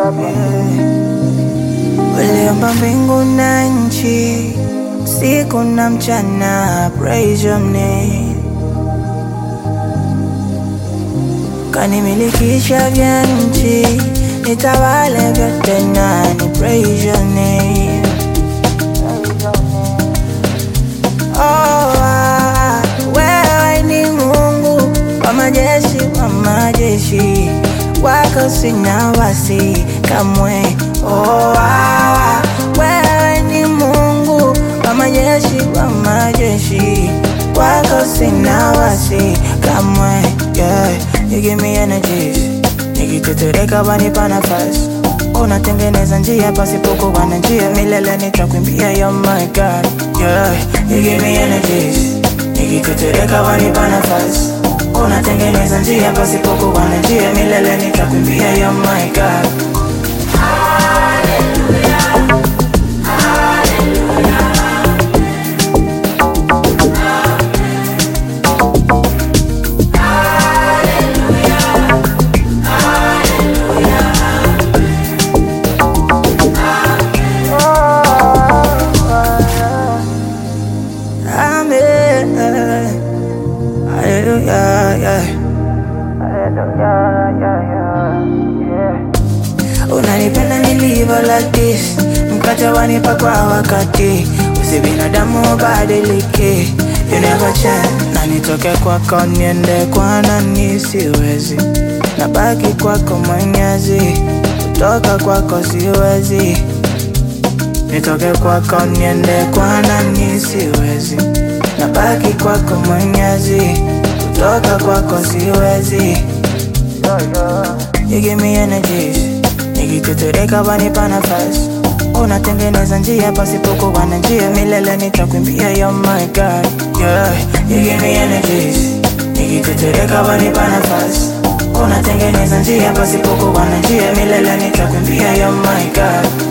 Uliumba mbingu na nchi, usiku na mchana, praise your name. Kanimilikisha vya nchi, nitawale vyote nani, praise your name. Wewe ni Mungu wa majeshi, wa majeshi, wako sina wasi kamwe. Wewe ni Mungu wa majeshi, wa majeshi, wako sina wasi kamwe. Yeah, you give me energies, nikitetereka wanipa nafasi. Unatengeneza njia pasipokuwa na njia, milele nitakuimbia, you're my God. Yeah, you give me energies, nikitetereka wanipa nafasi. Unatengeneza njia pasipokuwa na njia, milele nitakuimbia, you're my God. Unanipenda nilivyo like this, mkate wanipa kwa wakati, usibinadamu badilike, you never change. Na nitoke kwako niende kwa nani, siwezi, nabaki kwako Mwenyezi, kutoka kwako siwezi. Nitoke kwako niende kwa nani, siwezi, nabaki kwako Mwenyezi, kutoka kwako siwezi. You give me energies, nikitetereka wanipa nafasi. Unatengeneza njia pasipokuwa na njia, milele nitakuimbia, you're my God. Yeah, you give me energies, nikitetereka wanipa nafasi. Unatengeneza njia pasipokuwa na njia, milele nitakuimbia, you're my God.